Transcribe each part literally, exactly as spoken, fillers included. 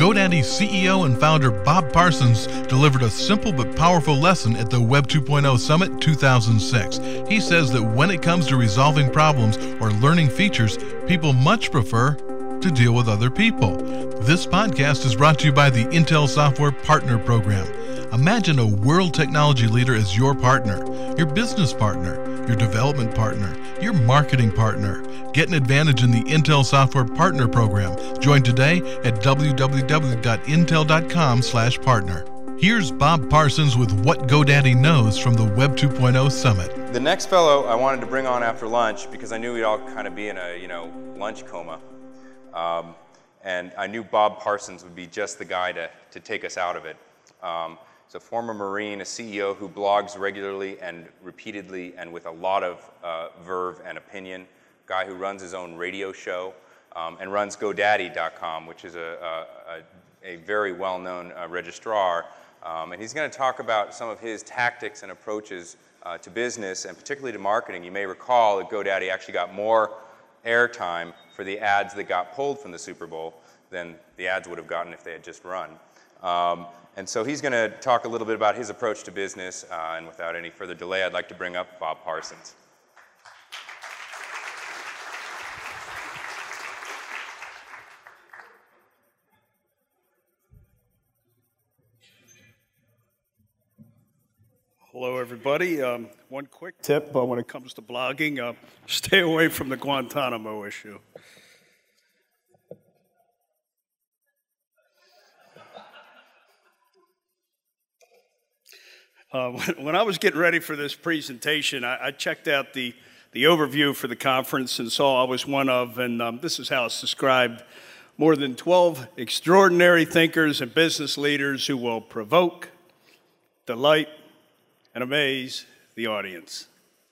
GoDaddy C E O and founder Bob Parsons delivered a simple but powerful lesson at the Web two point oh Summit two thousand six. He says that when it comes to resolving problems or learning features, people much prefer to deal with other people. This podcast is brought to you by the Intel Software Partner Program. Imagine a world technology leader as your partner, your business partner, your development partner, your marketing partner. Get an advantage in the Intel Software Partner Program. Join today at w w w dot intel dot com slash partner. Here's Bob Parsons with what GoDaddy knows from the Web two point oh Summit. The next fellow I wanted to bring on after lunch because I knew we'd all kind of be in a, you know, lunch coma. Um, and I knew Bob Parsons would be just the guy to, to take us out of it. Um, he's a former Marine, a C E O who blogs regularly and repeatedly and with a lot of uh, verve and opinion, guy who runs his own radio show um, and runs GoDaddy dot com, which is a, a, a very well-known uh, registrar. Um, and he's going to talk about some of his tactics and approaches uh, to business and particularly to marketing. You may recall that GoDaddy actually got more airtime for the ads that got pulled from the Super Bowl than the ads would have gotten if they had just run. Um, and so he's going to talk a little bit about his approach to business, uh, and without any further delay, I'd like to bring up Bob Parsons. Hello, everybody. Um, one quick tip uh, when it comes to blogging, uh, stay away from the Guantanamo issue. Uh, when, when I was getting ready for this presentation, I, I checked out the, the overview for the conference and saw I was one of, and um, this is how it's described, more than twelve extraordinary thinkers and business leaders who will provoke, delight, and amaze the audience.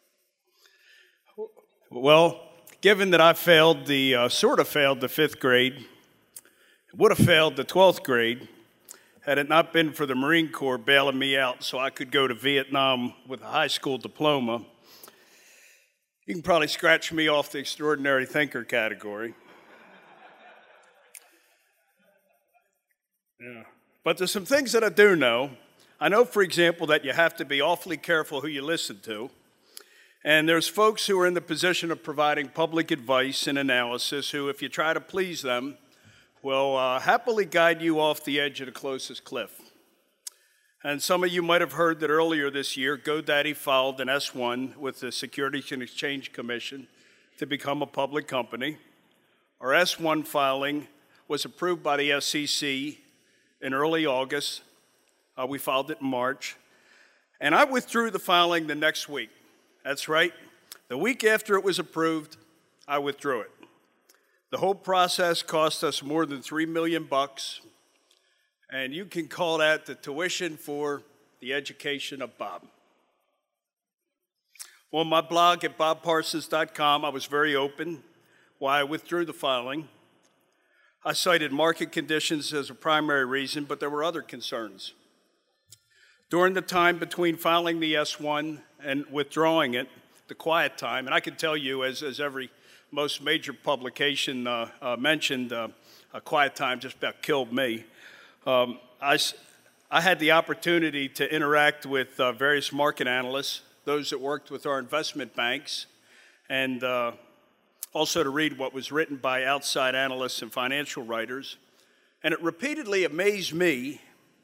Well, given that I failed the, uh, sort of failed the fifth grade, would have failed the twelfth grade, had it not been for the Marine Corps bailing me out so I could go to Vietnam with a high school diploma, you can probably scratch me off the extraordinary thinker category. Yeah. But there's some things that I do know. I know, for example, that you have to be awfully careful who you listen to. And there's folks who are in the position of providing public advice and analysis who, if you try to please them, will uh, happily guide you off the edge of the closest cliff. And some of you might have heard that earlier this year, GoDaddy filed an S one with the Securities and Exchange Commission to become a public company. Our S one filing was approved by the S E C in early August. Uh, we filed it in March. And I withdrew the filing the next week. That's right. The week after it was approved, I withdrew it. The whole process cost us more than three million bucks, and you can call that the tuition for the education of Bob. On my blog at bob parsons dot com, I was very open why I withdrew the filing. I cited market conditions as a primary reason, but there were other concerns. During the time between filing the S one and withdrawing it, the quiet time, and I can tell you, as, as every most major publication uh, uh, mentioned, uh, a quiet time just about killed me. Um, I, I had the opportunity to interact with uh, various market analysts, those that worked with our investment banks, and uh, also to read what was written by outside analysts and financial writers. And it repeatedly amazed me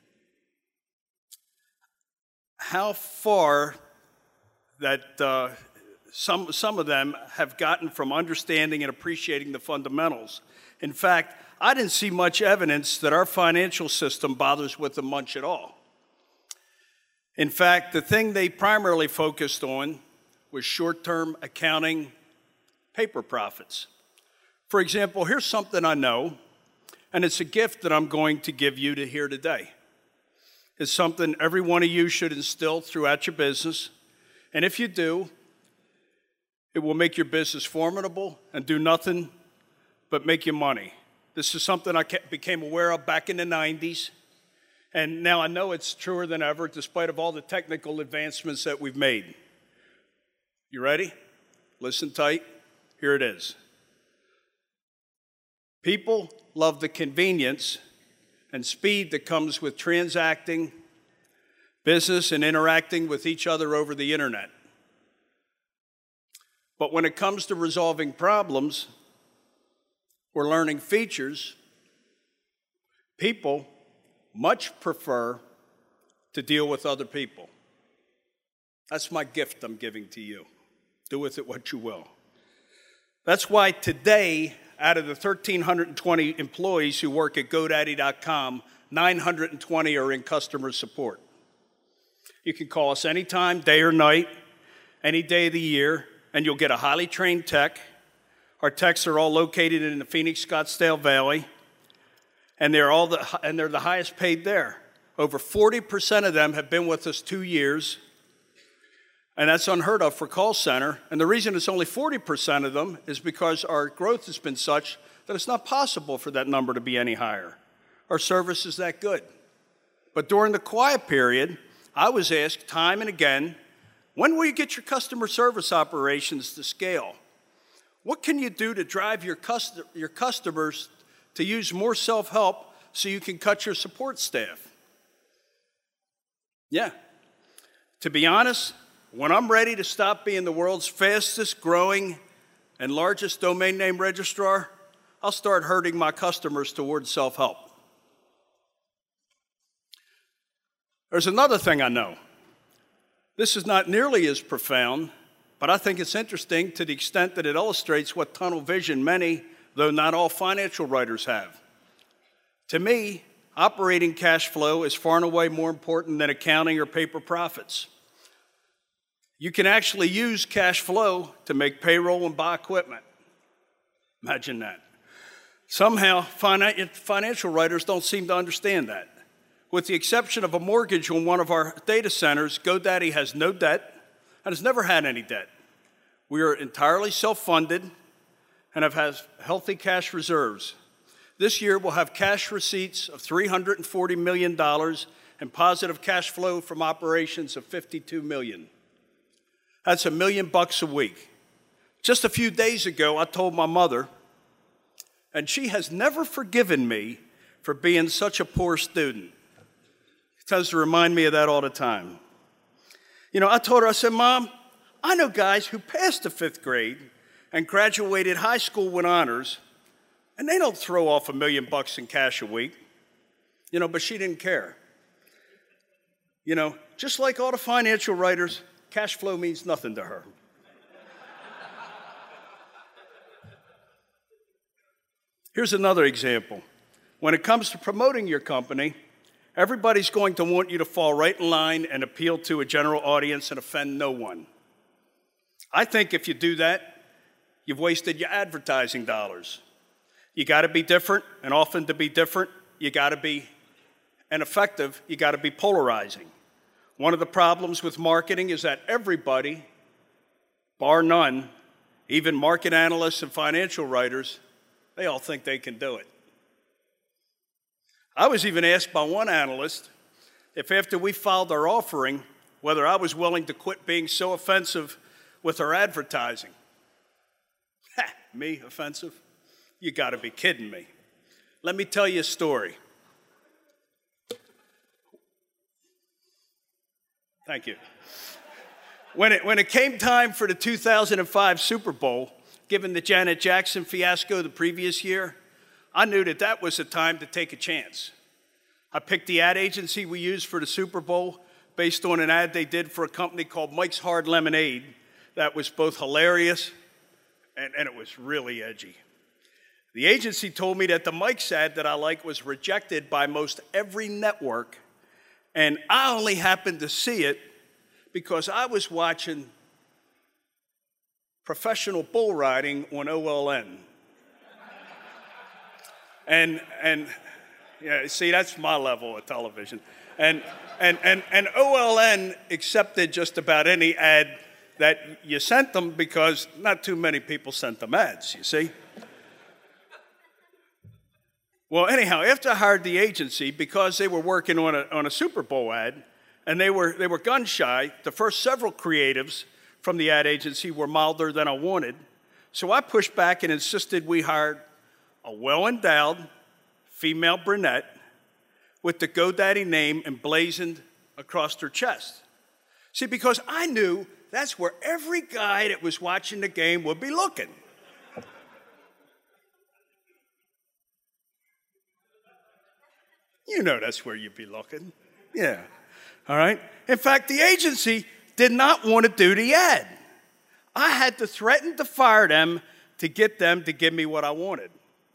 how far that uh, some, some of them have gotten from understanding and appreciating the fundamentals. In fact, I didn't see much evidence that our financial system bothers with them much at all. In fact, the thing they primarily focused on was short-term accounting paper profits. For example, here's something I know, and it's a gift that I'm going to give you to hear today. It's something every one of you should instill throughout your business. And if you do, it will make your business formidable and do nothing but make you money. This is something I became aware of back in the nineties. And now I know it's truer than ever, despite of all the technical advancements that we've made. You ready? Listen tight. Here it is. People love the convenience and speed that comes with transacting business and interacting with each other over the internet. But when it comes to resolving problems or learning features, people much prefer to deal with other people. That's my gift I'm giving to you. Do with it what you will. That's why today, out of the one thousand three hundred twenty employees who work at GoDaddy dot com, nine hundred twenty are in customer support. You can call us anytime, day or night, any day of the year, and you'll get a highly trained tech. Our techs are all located in the Phoenix, Scottsdale Valley, and they're all the, and they're the highest paid there. Over forty percent of them have been with us two years, and that's unheard of for call center. And the reason it's only forty percent of them is because our growth has been such that it's not possible for that number to be any higher. Our service is that good. But during the quiet period, I was asked time and again, when will you get your customer service operations to scale? What can you do to drive your, cust- your customers to use more self-help so you can cut your support staff? Yeah. To be honest, when I'm ready to stop being the world's fastest growing and largest domain name registrar, I'll start herding my customers towards self-help. There's another thing I know. This is not nearly as profound, but I think it's interesting to the extent that it illustrates what tunnel vision many, though not all, financial writers have. To me, operating cash flow is far and away more important than accounting or paper profits. You can actually use cash flow to make payroll and buy equipment. Imagine that. Somehow, financial writers don't seem to understand that. With the exception of a mortgage on one of our data centers, GoDaddy has no debt and has never had any debt. We are entirely self-funded and have had healthy cash reserves. This year, we'll have cash receipts of three hundred forty million dollars and positive cash flow from operations of fifty-two million dollars. That's a million bucks a week. Just a few days ago, I told my mother, and she has never forgiven me for being such a poor student. She tends to remind me of that all the time. You know, I told her, I said, Mom, I know guys who passed the fifth grade and graduated high school with honors, and they don't throw off a million bucks in cash a week. You know, but she didn't care. You know, just like all the financial writers, cash flow means nothing to her. Here's another example. When it comes to promoting your company, everybody's going to want you to fall right in line and appeal to a general audience and offend no one. I think if you do that, you've wasted your advertising dollars. You got to be different, and often to be different, you got to be, and effective, you got to be polarizing. One of the problems with marketing is that everybody, bar none, even market analysts and financial writers, they all think they can do it. I was even asked by one analyst if after we filed our offering, whether I was willing to quit being so offensive with our advertising. Ha, me offensive? You gotta be kidding me. Let me tell you a story. Thank you. When it, when it came time for the two thousand five Super Bowl, given the Janet Jackson fiasco the previous year, I knew that that was the time to take a chance. I picked the ad agency we used for the Super Bowl based on an ad they did for a company called Mike's Hard Lemonade that was both hilarious and, and it was really edgy. The agency told me that the Mike's ad that I liked was rejected by most every network, and I only happened to see it because I was watching professional bull riding on O L N. And, and yeah, see, that's my level of television. And, and, and, and O L N accepted just about any ad that you sent them because not too many people sent them ads, you see. Well, anyhow, after I hired the agency, because they were working on a, on a Super Bowl ad, and they were, they were gun shy, the first several creatives from the ad agency were milder than I wanted. So I pushed back and insisted we hired a well-endowed female brunette with the GoDaddy name emblazoned across their chest. See, because I knew that's where every guy that was watching the game would be looking. You know that's where you'd be looking. Yeah. All right? In fact, the agency did not want to do the ad. I had to threaten to fire them to get them to give me what I wanted.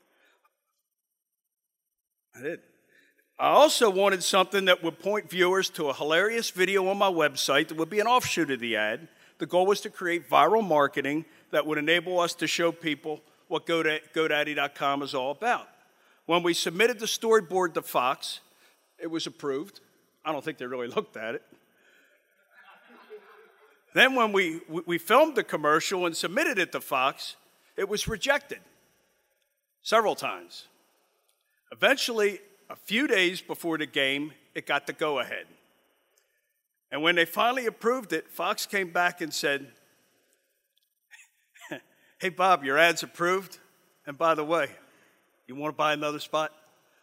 I did. I also wanted something that would point viewers to a hilarious video on my website that would be an offshoot of the ad. The goal was to create viral marketing that would enable us to show people what GoDaddy dot com is all about. When we submitted the storyboard to Fox, it was approved. I don't think they really looked at it. Then when we, we filmed the commercial and submitted it to Fox, it was rejected several times. Eventually, a few days before the game, it got the go-ahead. And when they finally approved it, Fox came back and said, hey, Bob, your ad's approved. And by the way, you want to buy another spot?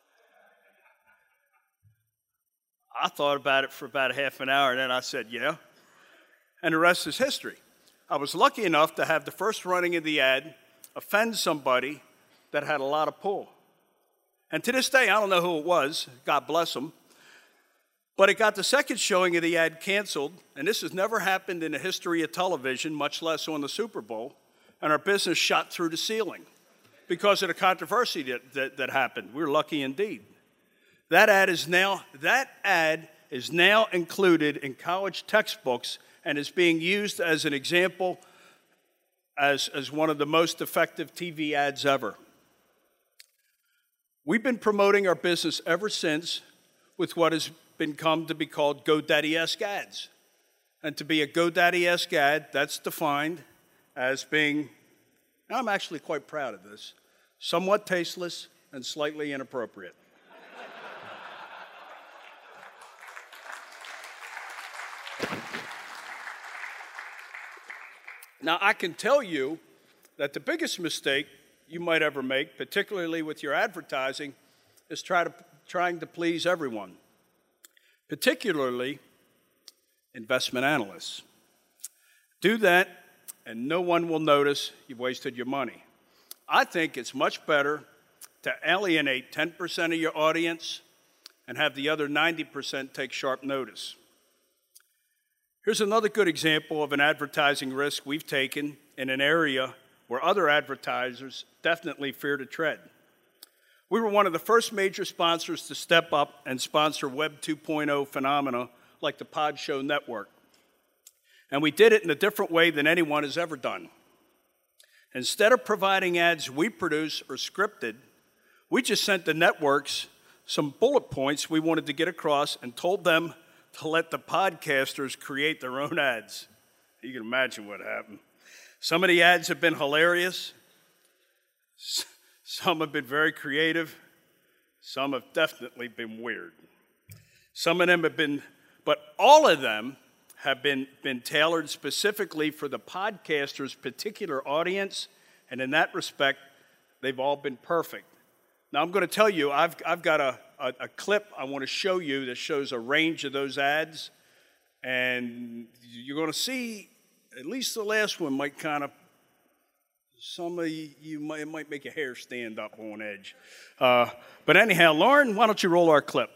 I thought about it for about a half an hour, and then I said, yeah. And the rest is history. I was lucky enough to have the first running of the ad offend somebody that had a lot of pull. And to this day, I don't know who it was, God bless them, but it got the second showing of the ad canceled, and this has never happened in the history of television, much less on the Super Bowl, and our business shot through the ceiling because of the controversy that, that, that happened. We were lucky indeed. That ad is now, that ad is now included in college textbooks and is being used as an example as, as one of the most effective T V ads ever. We've been promoting our business ever since with what has been come to be called GoDaddy-esque ads. And to be a GoDaddy-esque ad, that's defined as being, I'm actually quite proud of this, somewhat tasteless and slightly inappropriate. Now, I can tell you that the biggest mistake you might ever make, particularly with your advertising, is try to, trying to please everyone, particularly investment analysts. Do that, and no one will notice you've wasted your money. I think it's much better to alienate ten percent of your audience and have the other ninety percent take sharp notice. Here's another good example of an advertising risk we've taken in an area where other advertisers definitely fear to tread. We were one of the first major sponsors to step up and sponsor Web two point oh phenomena like the Pod Show Network. And we did it in a different way than anyone has ever done. Instead of providing ads we produce or scripted, we just sent the networks some bullet points we wanted to get across and told them to let the podcasters create their own ads. You can imagine what happened. Some of the ads have been hilarious. Some have been very creative. Some have definitely been weird. Some of them have been, but all of them have been, been tailored specifically for the podcaster's particular audience, and in that respect, they've all been perfect. Now, I'm going to tell you, I've, I've got a, a, a clip I want to show you that shows a range of those ads, and you're going to see, at least the last one might kind of, some of you, you might, it might make your hair stand up on edge. Uh, but anyhow, Lauren, why don't you roll our clip?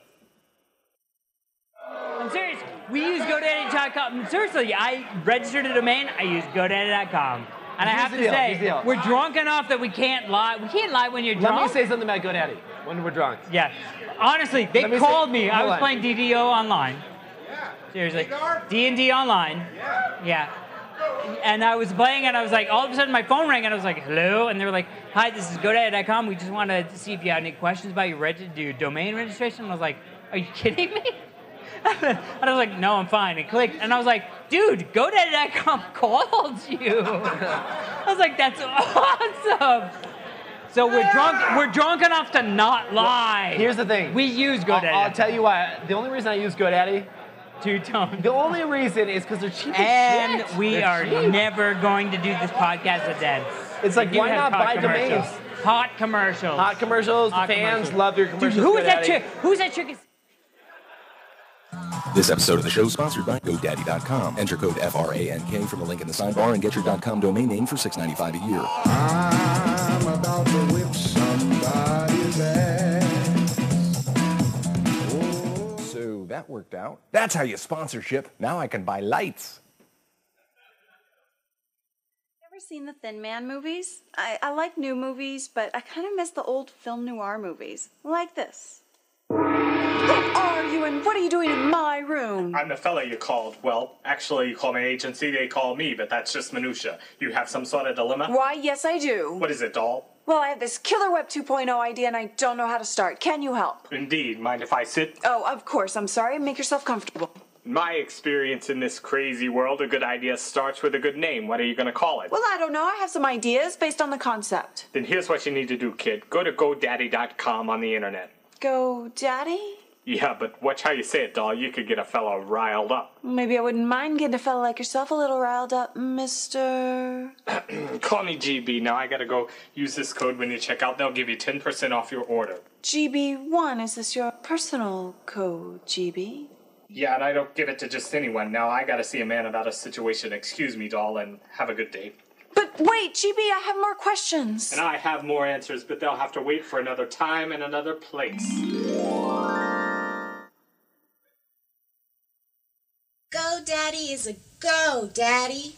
I'm serious. We use GoDaddy dot com. Seriously, I registered a domain. I use GoDaddy dot com. And I have to say, we're drunk enough that we can't lie. We can't lie when you're drunk. Let me say something about GoDaddy when we're drunk. Yeah. Honestly, they me called say, me. I was on. playing D D O online. Yeah. Seriously. D and D online. Yeah. Yeah. And I was playing, and I was like, all of a sudden my phone rang, and I was like, hello? And they were like, hi, this is GoDaddy dot com. We just wanted to see if you had any questions about your, reg- your domain registration. And I was like, are you kidding me? And I was like, no, I'm fine. And clicked, and I was like, dude, GoDaddy dot com called you. I was like, that's awesome. So we're drunk. We're drunk enough to not lie. Well, here's the thing. We use GoDaddy. I'll, I'll tell you why. The only reason I use GoDaddy, two-tone. the only reason is because they're cheap And as shit. we They're are cheap. never going to do this podcast again. It's like, We do why have not hot buy commercials. domains? Hot commercials. Hot commercials. Hot the fans commercials. love your commercials. Dude, who was that GoDaddy. chick? Who's that chick? This episode of the show is sponsored by GoDaddy dot com. Enter code F R A N K from the link in the sidebar and get your .com domain name for six dollars and ninety-five cents a year. I'm about to whip somebody's ass. Oh. So that worked out. That's how you sponsorship. Now I can buy lights. Ever seen the Thin Man movies? I, I like new movies, but I kind of miss the old film noir movies. Like this. Who are you and what are you doing in my room? I'm the fella you called. Well, actually, you call my agency, they call me, but that's just minutia. You have some sort of dilemma? Why, yes I do. What is it, doll? Well, I have this killer Web two point oh idea and I don't know how to start. Can you help? Indeed. Mind if I sit? Oh, of course. I'm sorry. Make yourself comfortable. In my experience in this crazy world, a good idea starts with a good name. What are you going to call it? Well, I don't know. I have some ideas based on the concept. Then here's what you need to do, kid. Go to GoDaddy dot com on the internet. Go Daddy? Yeah, but watch how you say it, doll. You could get a fella riled up. Maybe I wouldn't mind getting a fella like yourself a little riled up, mister... Call me G B. Now I gotta go use this code when you check out. They'll give you ten percent off your order. G B one, is this your personal code, G B? Yeah, and I don't give it to just anyone. Now I gotta see a man about a situation. Excuse me, doll, and have a good day. But wait, G B, I have more questions. And I have more answers, but they'll have to wait for another time and another place. GoDaddy is a go, Daddy.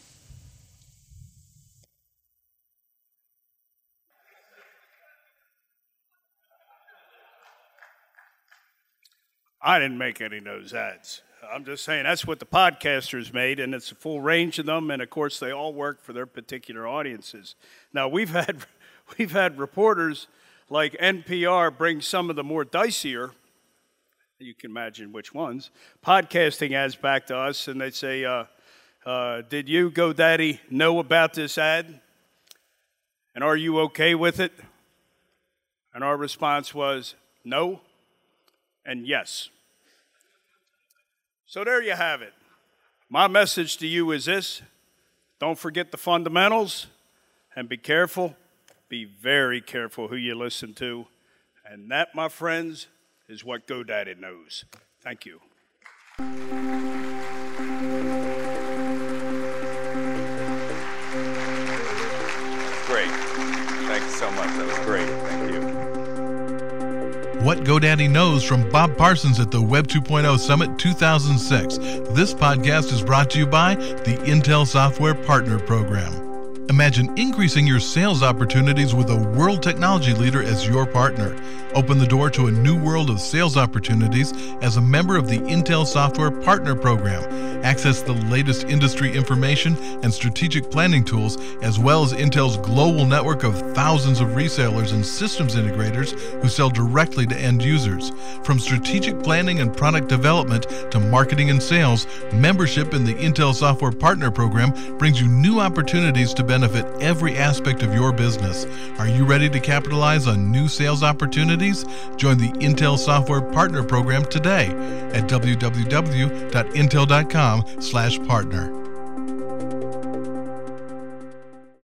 I didn't make any of those ads. I'm just saying that's what the podcasters made, and it's a full range of them, and of course they all work for their particular audiences. Now we've had we've had reporters like N P R bring some of the more dicier, you can imagine which ones, podcasting ads back to us, and they say, uh, uh, did you, GoDaddy, know about this ad? And are you okay with it? And our response was no and yes. So there you have it. My message to you is this: don't forget the fundamentals and be careful. Be very careful who you listen to. And that, my friends, is what GoDaddy knows. Thank you. Great. Thanks so much. That was great. Thank you. What GoDaddy Knows from Bob Parsons at the Web two point oh Summit two thousand six. This podcast is brought to you by the Intel Software Partner Program. Imagine increasing your sales opportunities with a world technology leader as your partner. Open the door to a new world of sales opportunities as a member of the Intel Software Partner Program. Access the latest industry information and strategic planning tools, as well as Intel's global network of thousands of resellers and systems integrators who sell directly to end users. From strategic planning and product development to marketing and sales, membership in the Intel Software Partner Program brings you new opportunities to benefit every aspect of your business. Are you ready to capitalize on new sales opportunities? Join the Intel Software Partner Program today at w w w dot intel dot com slash partner.